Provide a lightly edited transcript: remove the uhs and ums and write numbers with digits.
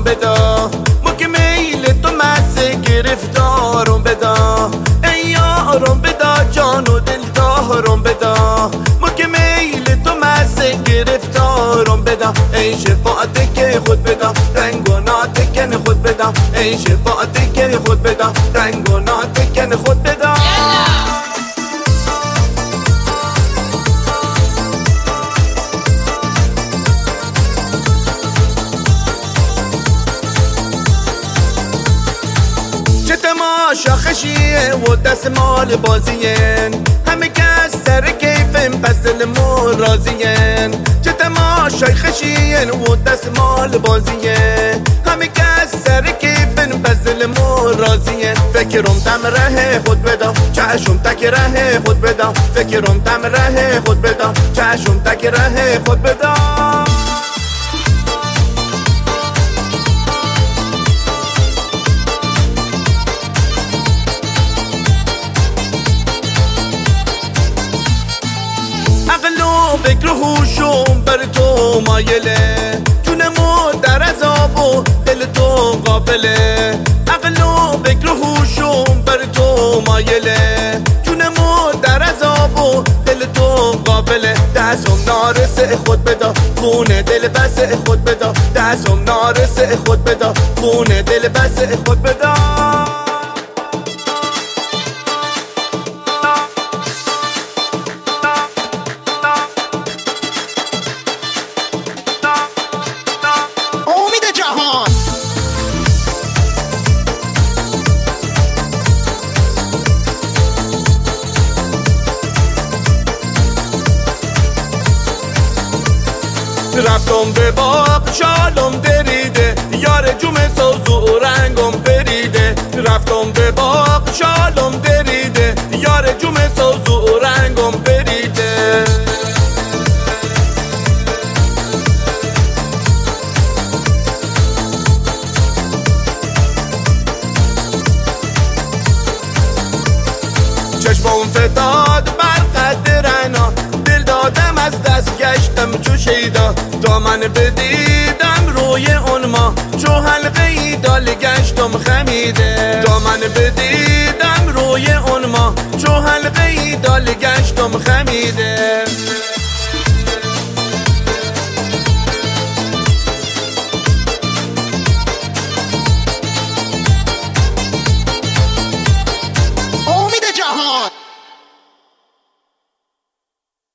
بدا، ما که میل تو مزه گرفتارم بدا. ای یارم بدا جان و دل دارم بدا، ما که میل تو مزه گرفتارم بدا. ای شفاعت که خود بدا، رنگ و ناتکن خود بدا. ای شفاعت که خود بدا، رنگ و ناتکن خود بدا. چه تماشا خشیه و دست مال بازین، همه کس سر کیفن پس دلمون راضین. چه تماشای خشیه و دست مال بازین، همه کس سر کیفن پس دلمون راضین. فکرم دم ره خود بدا، چشم تک ره خود بدا. فکرم دم ره خود بدا، چشم تک ره خود بدا. عقل و فکر و هوشم بر تو مایله، جونمو در عذاب و دل تو غافله. عقل و فکر و هوشم بر تو مایله، جونمو در عذاب و دل تو غافله. دستم نارسه خود بدا، خون دل بسه خود بدا. دستم نارسه خود بدا، خون دل بسه خود بدا. رفتم به باغ شالم دریده، یار جوم سوز و رنگم بریده. رفتم به باغ شالم دریده، یار جوم سوز و رنگم بریده. چشمم فتاد بر قد رعنا، دل دادم از دست گشتم چو شیدا. دامن بدیدم روی اون ما، چو حلقه ای دال گشتم خمیده. دامن بدیدم روی اون ما، چو حلقه ای دال گشتم خمیده.